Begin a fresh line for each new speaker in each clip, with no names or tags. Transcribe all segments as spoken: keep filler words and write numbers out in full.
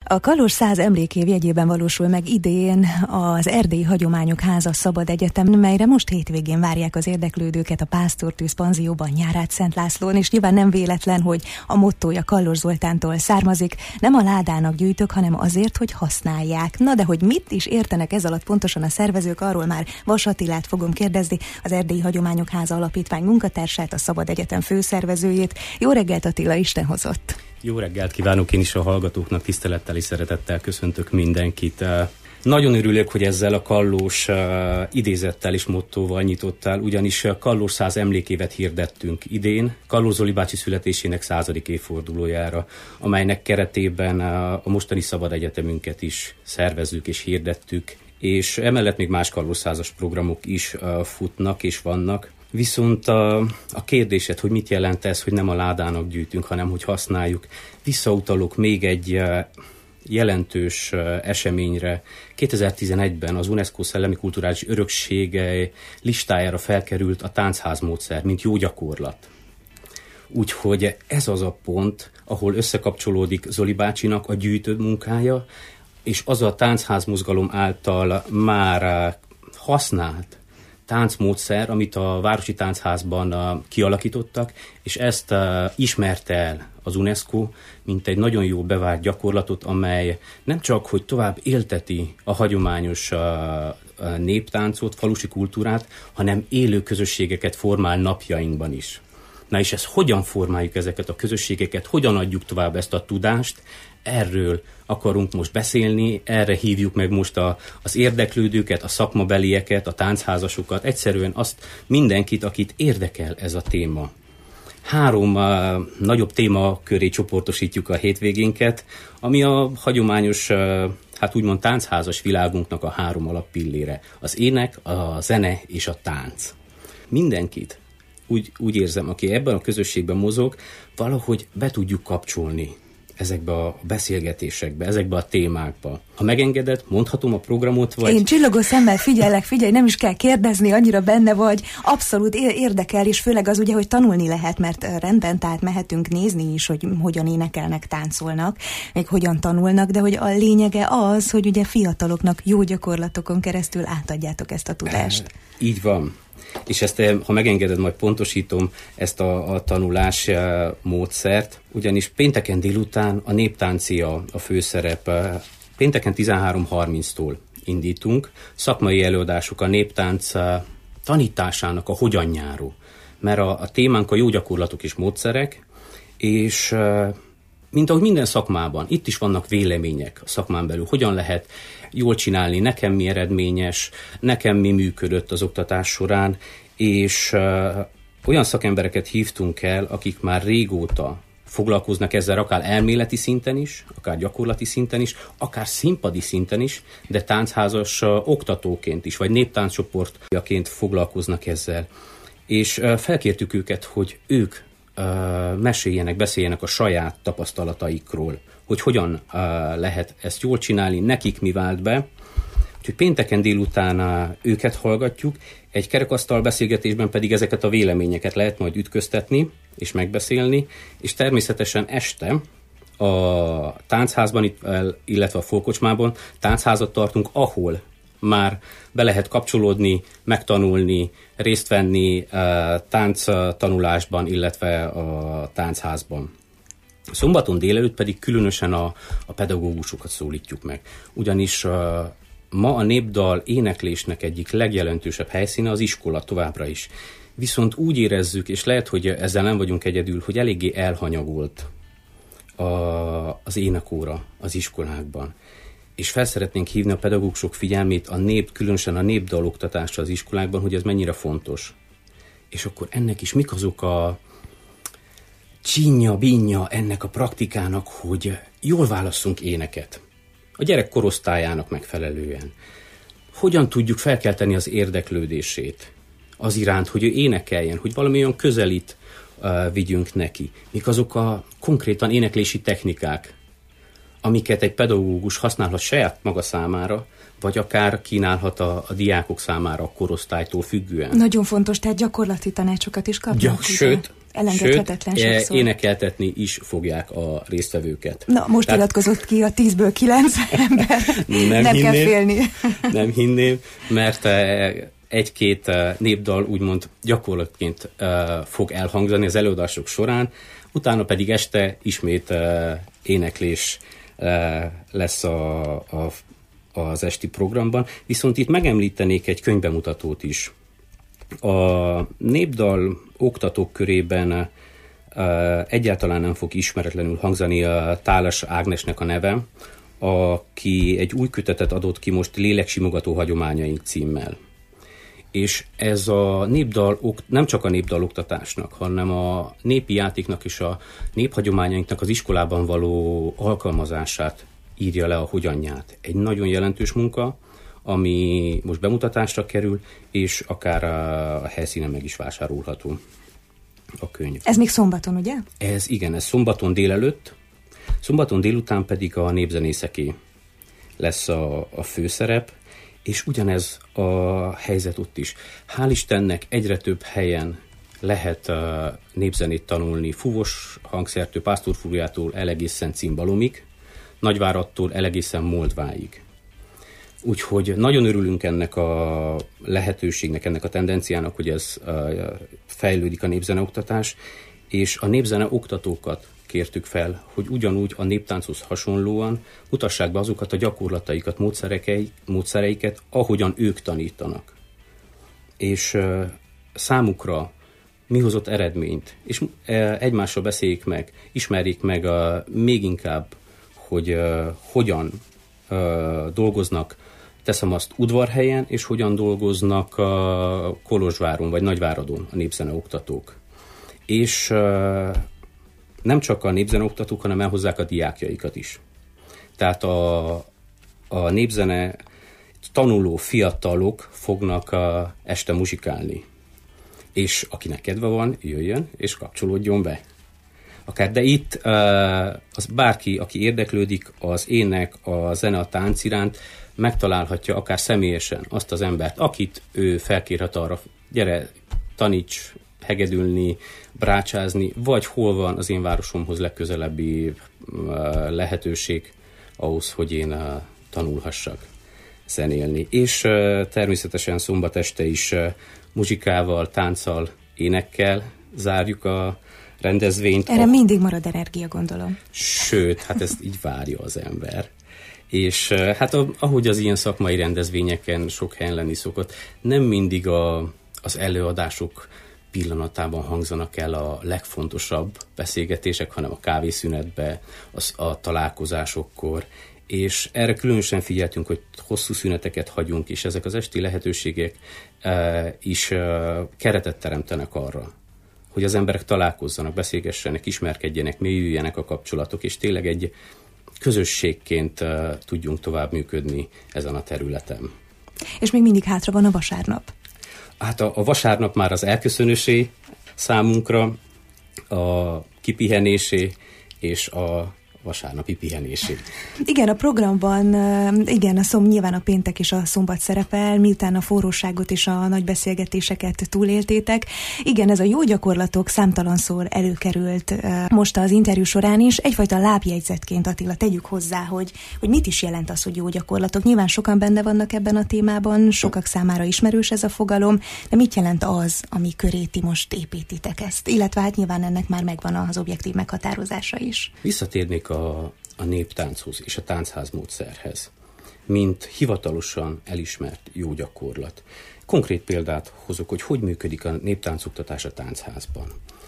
A Kallós száz emlékév jegyében valósul meg idén az Erdélyi Hagyományok Háza Szabad Egyetem, melyre most hétvégén várják az érdeklődőket a Pásztortűz panzióban Nyárádszent Lászlón, és nyilván nem véletlen, hogy a mottója Kallós Zoltántól származik, nem a ládának gyűjtök, hanem azért, hogy használják. Na de hogy mit is értenek ez alatt pontosan a szervezők, arról már Vas Attilát fogom kérdezni, az Erdélyi Hagyományok Háza Alapítvány munkatársát, a Szabad Egyetem főszervezőjét. Jó reggelt, Attila, Isten hozott!
Jó reggelt kívánok én is a hallgatóknak, tisztelettel és szeretettel köszöntök mindenkit. Nagyon örülök, hogy ezzel a Kallós idézettel és mottóval nyitottál, ugyanis Kallós száz emlékévet hirdettünk idén, Kallós Zoli bácsi születésének századik évfordulójára, amelynek keretében a mostani Szabad Egyetemünket is szervezzük és hirdettük, és emellett még más Kallós százas programok is futnak és vannak. Viszont a, a kérdésed, hogy mit jelent ez, hogy nem a ládának gyűjtünk, hanem hogy használjuk, visszautalok még egy jelentős eseményre. kétezer-tizenegyben az UNESCO Szellemi Kulturális Örökség listájára felkerült a táncházmódszer, mint jó gyakorlat. Úgyhogy ez az a pont, ahol összekapcsolódik Zoli bácsinak a gyűjtő munkája, és az a táncházmozgalom által már használt táncmódszer, amit a Városi Táncházban uh, kialakítottak, és ezt uh, ismerte el az UNESCO, mint egy nagyon jó bevált gyakorlatot, amely nem csak, hogy tovább élteti a hagyományos uh, uh, néptáncot, falusi kultúrát, hanem élő közösségeket formál napjainkban is. Na és ezt hogyan formáljuk ezeket a közösségeket, hogyan adjuk tovább ezt a tudást, erről akarunk most beszélni, erre hívjuk meg most a, az érdeklődőket, a szakmabelieket, a táncházasokat, egyszerűen azt mindenkit, akit érdekel ez a téma. Három uh, nagyobb téma köré csoportosítjuk a hétvégénket, ami a hagyományos, uh, hát úgymond táncházas világunknak a három alappillére. Az ének, a zene és a tánc. Mindenkit, úgy, úgy érzem, aki ebben a közösségben mozog, valahogy be tudjuk kapcsolni ezekbe a beszélgetésekbe, ezekbe a témákba. Ha megengeded, mondhatom a programot, vagy...
Én csillogó szemmel figyellek, figyelj, nem is kell kérdezni, annyira benne vagy, abszolút érdekel, és főleg az ugye, hogy tanulni lehet, mert rendben, tehát mehetünk nézni is, hogy hogyan énekelnek, táncolnak, még hogyan tanulnak, de hogy a lényege az, hogy ugye fiataloknak jó gyakorlatokon keresztül átadjátok ezt a tudást.
Így van. És ezt, ha megengeded, majd pontosítom ezt a, a tanulás módszert, ugyanis pénteken délután a néptáncia a főszerep. Pénteken tizenhárom harminctól indítunk, szakmai előadások a néptánc tanításának a hogyanjáról, mert a, a témánk a jó gyakorlatok és módszerek, és mint ahogy minden szakmában, itt is vannak vélemények a szakmán belül, hogyan lehet jól csinálni, nekem mi eredményes, nekem mi működött az oktatás során, és uh, olyan szakembereket hívtunk el, akik már régóta foglalkoznak ezzel, akár elméleti szinten is, akár gyakorlati szinten is, akár színpadi szinten is, de táncházas uh, oktatóként is, vagy néptánccsoportjaként foglalkoznak ezzel. És uh, felkértük őket, hogy ők uh, meséljenek, beszéljenek a saját tapasztalataikról, hogy hogyan uh, lehet ezt jól csinálni, nekik mi vált be. Úgyhogy pénteken délután uh, őket hallgatjuk, egy kerekasztal beszélgetésben pedig ezeket a véleményeket lehet majd ütköztetni és megbeszélni, és természetesen este a táncházban, illetve a Folkocsmában táncházat tartunk, ahol már be lehet kapcsolódni, megtanulni, részt venni uh, tánctanulásban, illetve a táncházban. Szombaton délelőtt pedig különösen a, a pedagógusokat szólítjuk meg. Ugyanis uh, ma a népdal éneklésnek egyik legjelentősebb helyszíne az iskola továbbra is. Viszont úgy érezzük, és lehet, hogy ezzel nem vagyunk egyedül, hogy eléggé elhanyagolt a, az énekóra az iskolákban. És fel szeretnénk hívni a pedagógusok figyelmét a nép, különösen a népdal oktatásra az iskolákban, hogy ez mennyire fontos. És akkor ennek is mik azok a csínja, bínja ennek a praktikának, hogy jól válasszunk éneket a gyerek korosztályának megfelelően. Hogyan tudjuk felkelteni az érdeklődését az iránt, hogy ő énekeljen, hogy valami olyan közelít uh, vigyünk neki. Mik azok a konkrétan éneklési technikák, amiket egy pedagógus használhat saját maga számára, vagy akár kínálhat a, a diákok számára a korosztálytól függően.
Nagyon fontos, tehát gyakorlati tanácsokat is kapnak.
Ja, sőt,
Elengedhetetlen
Sőt,
sokszor.
énekeltetni is fogják a résztvevőket.
Na, most Tehát... iratkozott ki a tízből kilenc ember. Nem, nem hinném, kell félni.
Nem hinném, mert egy-két népdal úgymond gyakorlatként fog elhangzani az előadások során, utána pedig este ismét éneklés lesz a, a, az esti programban. Viszont itt megemlítenék egy könyvbemutatót is. A népdal oktatók körében egyáltalán nem fog ismeretlenül hangzani a Tálas Ágnesnek a neve, aki egy új kötetet adott ki most Léleksimogató hagyományaink címmel. És ez a népdal, nem csak a népdal oktatásnak, hanem a népi játéknak és a néphagyományainknak az iskolában való alkalmazását írja le a hogyanját. Egy nagyon jelentős munka, ami most bemutatásra kerül, és akár a helyszínen meg is vásárolható a könyv.
Ez még szombaton, ugye?
Ez igen, ez szombaton délelőtt, szombaton délután pedig a népzenészeké lesz a, a főszerep, és ugyanez a helyzet ott is. Hál' Istennek egyre több helyen lehet uh, népzenét tanulni, Fuvos hangszertől, Pásztorfújától el egészen Cimbalomig, Nagyváradtól el egészen Moldváig. Úgyhogy nagyon örülünk ennek a lehetőségnek, ennek a tendenciának, hogy ez uh, fejlődik a népzeneoktatás, és a népzene oktatókat kértük fel, hogy ugyanúgy a néptánchoz hasonlóan mutassák be azokat a gyakorlataikat, módszereiket, ahogyan ők tanítanak. És uh, számukra mi hozott eredményt, és uh, egymással beszéljék meg, ismerjék meg uh, még inkább, hogy uh, hogyan uh, dolgoznak, teszem azt Udvarhelyen, és hogyan dolgoznak uh, Kolozsváron vagy Nagyváradon a népzeneoktatók. És uh, nem csak a népzeneoktatók, hanem elhozzák a diákjaikat is. Tehát a, a népzene tanuló fiatalok fognak a, este muzsikálni. És akinek kedve van, jöjjön és kapcsolódjon be. Akár, de itt az bárki, aki érdeklődik az ének, a zene, a tánc iránt, megtalálhatja akár személyesen azt az embert, akit ő felkérhet arra, gyere, taníts hegedülni, brácsázni, vagy hol van az én városomhoz legközelebbi lehetőség ahhoz, hogy én tanulhassak zenélni. És természetesen szombat este is muzsikával, tánccal, énekkel zárjuk a rendezvényt.
Erre a... mindig marad energia, gondolom.
Sőt, hát ezt így várja az ember. És hát ahogy az ilyen szakmai rendezvényeken sok helyen lenni szokott, nem mindig a, az előadások pillanatában hangzanak el a legfontosabb beszélgetések, hanem a kávészünetbe, az, a találkozásokkor, és erre különösen figyeltünk, hogy hosszú szüneteket hagyunk, és ezek az esti lehetőségek e, is e, keretet teremtenek arra, hogy az emberek találkozzanak, beszélgessenek, ismerkedjenek, mélyüljenek a kapcsolatok, és tényleg egy közösségként e, tudjunk tovább működni ezen a területen.
És még mindig hátra van a vasárnap.
Hát a, a vasárnap már az elköszönősé számunkra, a kipihenésé és a vasárnapi pihenésé.
Igen, a programban, igen, a szom, nyilván a péntek és a szombat szerepel, miután a forróságot és a nagy beszélgetéseket túléltétek. Igen, ez a jó gyakorlatok számtalanszor előkerült most az interjú során is. Egyfajta lábjegyzetként, Attila, tegyük hozzá, hogy, hogy mit is jelent az, hogy jó gyakorlatok. Nyilván sokan benne vannak ebben a témában, sokak számára ismerős ez a fogalom, de mit jelent az, ami köré ti most építitek ezt? Illetve hát nyilván ennek már megvan az objektív meghatározása is.
Visszatérnék A, a néptánchoz és a táncház módszerhez, mint hivatalosan elismert jó gyakorlat. Konkrét példát hozok, hogy hogy működik a néptáncoktatás a táncházban.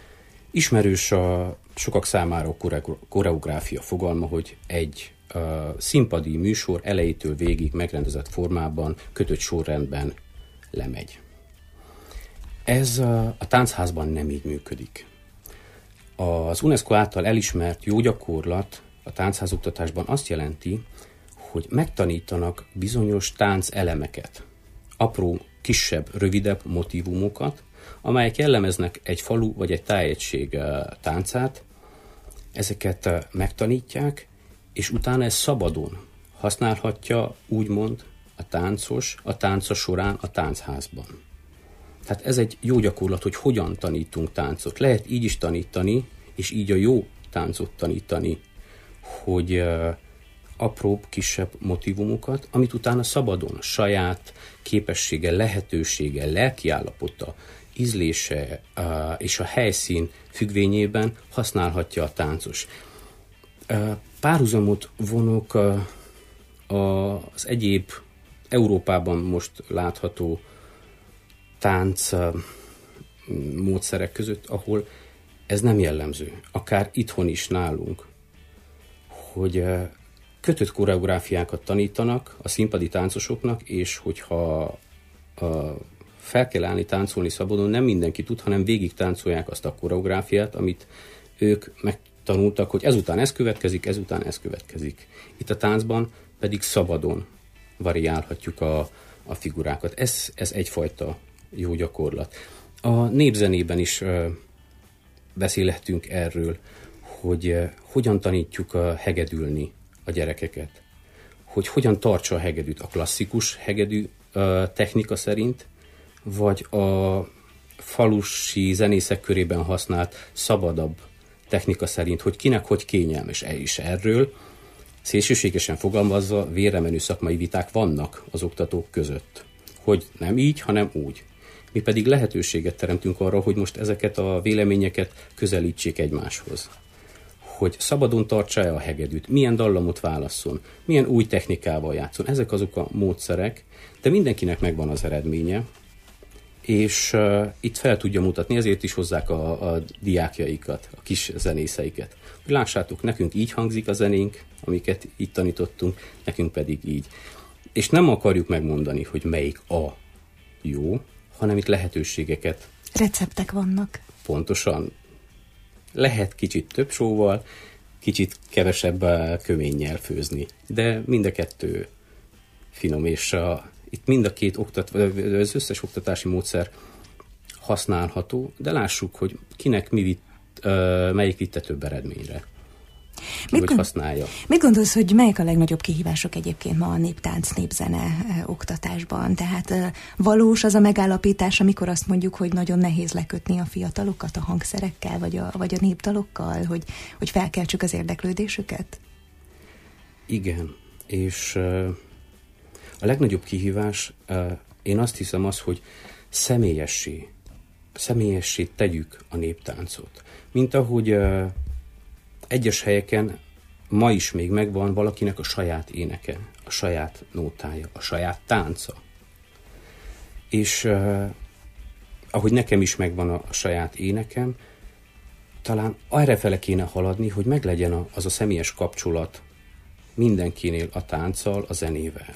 Ismerős a sokak számára a koreográfia fogalma, hogy egy a színpadi műsor elejétől végig megrendezett formában, kötött sorrendben lemegy. Ez a, a táncházban nem így működik. Az UNESCO által elismert jó gyakorlat a táncházoktatásban azt jelenti, hogy megtanítanak bizonyos táncelemeket, apró, kisebb, rövidebb motívumokat, amelyek jellemeznek egy falu vagy egy tájegység táncát, ezeket megtanítják, és utána ez szabadon használhatja úgymond a táncos, a tánca során a táncházban. Tehát ez egy jó gyakorlat, hogy hogyan tanítunk táncot. Lehet így is tanítani, és így a jó táncot tanítani, hogy uh, apróbb, kisebb motivumokat, amit utána szabadon, saját képessége, lehetősége, lelkiállapota, ízlése uh, és a helyszín függvényében használhatja a táncos. Uh, párhuzamot vonok uh, az egyéb Európában most látható tánc uh, módszerek között, ahol ez nem jellemző. Akár itthon is nálunk, hogy uh, kötött koreográfiákat tanítanak a színpadi táncosoknak, és hogyha uh, fel kell állni táncolni szabadon, nem mindenki tud, hanem végig táncolják azt a koreográfiát, amit ők megtanultak, hogy ezután ez következik, ezután ez következik. Itt a táncban pedig szabadon variálhatjuk a, a figurákat. Ez, ez egyfajta jó gyakorlat. A népzenében is uh, beszélhetünk erről, hogy uh, hogyan tanítjuk uh, hegedülni a gyerekeket. Hogy hogyan tartsa a hegedűt, a klasszikus hegedű uh, technika szerint, vagy a falusi zenészek körében használt szabadabb technika szerint, hogy kinek hogy kényelmes. És erről szélsőségesen fogalmazva vérremenő szakmai viták vannak az oktatók között. Hogy nem így, hanem úgy. Mi pedig lehetőséget teremtünk arra, hogy most ezeket a véleményeket közelítsék egymáshoz. Hogy szabadon tartsa-e a hegedűt, milyen dallamot válasszon, milyen új technikával játszon. Ezek azok a módszerek, de mindenkinek megvan az eredménye, és uh, itt fel tudja mutatni, ezért is hozzák a, a diákjaikat, a kis zenészeiket. Hogy lássátok, nekünk így hangzik a zenénk, amiket itt tanítottunk, nekünk pedig így. És nem akarjuk megmondani, hogy melyik a jó, hanem itt lehetőségeket.
Receptek vannak.
Pontosan. Lehet kicsit több sóval, kicsit kevesebb köménnyel főzni, de mind a kettő finom, és a, itt mind a két oktat, az összes oktatási módszer használható, de lássuk, hogy kinek mi vitt, melyik vitte több eredményre. Mit, hogy használja.
Mit gondolsz, hogy melyek a legnagyobb kihívások egyébként ma a néptánc, népzene eh, oktatásban? Tehát eh, valós az a megállapítás, amikor azt mondjuk, hogy nagyon nehéz lekötni a fiatalokat a hangszerekkel, vagy a, vagy a népdalokkal, hogy, hogy felkeltsük az érdeklődésüket?
Igen, és eh, a legnagyobb kihívás, eh, én azt hiszem az, hogy személyessé, személyessé tegyük a néptáncot. Mint ahogy eh, egyes helyeken ma is még megvan valakinek a saját éneke, a saját nótája, a saját tánca. És uh, ahogy nekem is megvan a, a saját énekem, talán arrafele kéne haladni, hogy meglegyen a, az a személyes kapcsolat mindenkinél a tánccal, a zenével.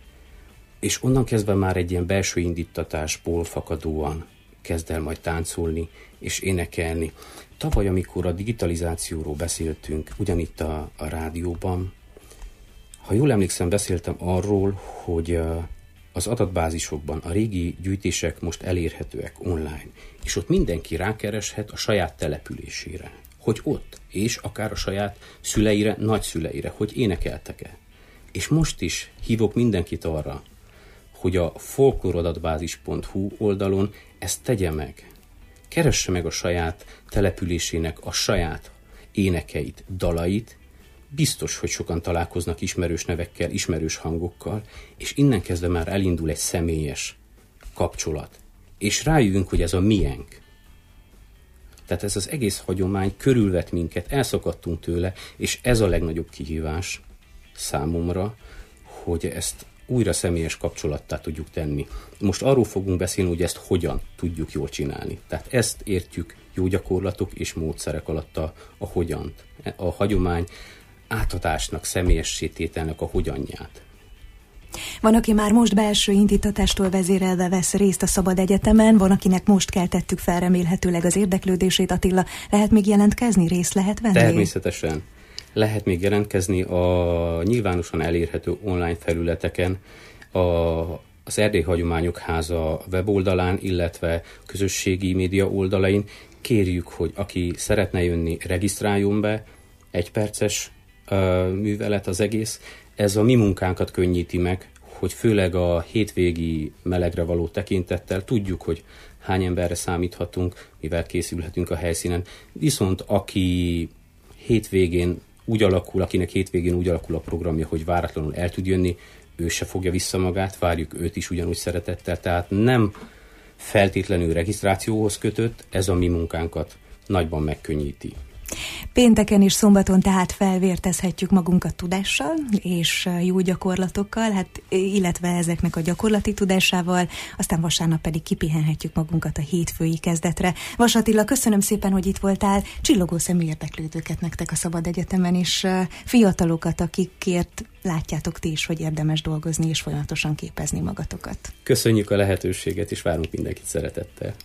És onnan kezdve már egy ilyen belső indítatásból fakadóan kezd el majd táncolni és énekelni. Tavaly, amikor a digitalizációról beszéltünk, ugyanitt a, a rádióban, ha jól emlékszem, beszéltem arról, hogy az adatbázisokban a régi gyűjtések most elérhetőek online, és ott mindenki rákereshet a saját településére, hogy ott, és akár a saját szüleire, nagyszüleire, hogy énekeltek-e. És most is hívok mindenkit arra, hogy a folkloradatbázis pont hu oldalon ezt tegye meg. Keresse meg a saját településének a saját énekeit, dalait, biztos, hogy sokan találkoznak ismerős nevekkel, ismerős hangokkal, és innen kezdve már elindul egy személyes kapcsolat. És rájövünk, hogy ez a miénk. Tehát ez az egész hagyomány körülvet minket, elszakadtunk tőle, és ez a legnagyobb kihívás számomra, hogy ezt újra személyes kapcsolattá tudjuk tenni. Most arról fogunk beszélni, hogy ezt hogyan tudjuk jól csinálni. Tehát ezt értjük jó gyakorlatok és módszerek alatt a, a hogyant. A hagyomány átadásnak, személyessétételnek a hogyanját.
Van, aki már most belső indítatástól vezérelve vesz részt a Szabad Egyetemen, van, akinek most keltettük fel remélhetőleg az érdeklődését. Attila, lehet még jelentkezni, részt lehet venni?
Természetesen. Lehet még jelentkezni a nyilvánosan elérhető online felületeken, a, az Erdély Hagyományok Háza weboldalán, illetve közösségi média oldalain. Kérjük, hogy aki szeretne jönni, regisztráljon be, egy perces uh, művelet az egész. Ez a mi munkánkat könnyíti meg, hogy főleg a hétvégi melegre való tekintettel tudjuk, hogy hány emberre számíthatunk, mivel készülhetünk a helyszínen. Viszont aki hétvégén úgy alakul, akinek hétvégén úgy alakul a programja, hogy váratlanul el tud jönni, ő se fogja vissza magát, várjuk őt is ugyanúgy szeretettel, tehát nem feltétlenül regisztrációhoz kötött, ez a mi munkánkat nagyban megkönnyíti.
Pénteken és szombaton tehát felvértezhetjük magunkat tudással és jó gyakorlatokkal, hát, illetve ezeknek a gyakorlati tudásával, aztán vasárnap pedig kipihenhetjük magunkat a hétfői kezdetre. Vas Attila, köszönöm szépen, hogy itt voltál, csillogó szemű érdeklődőket nektek a Szabad Egyetemen, és fiatalokat, akikért látjátok ti is, hogy érdemes dolgozni és folyamatosan képezni magatokat.
Köszönjük a lehetőséget, és várunk mindenkit szeretettel.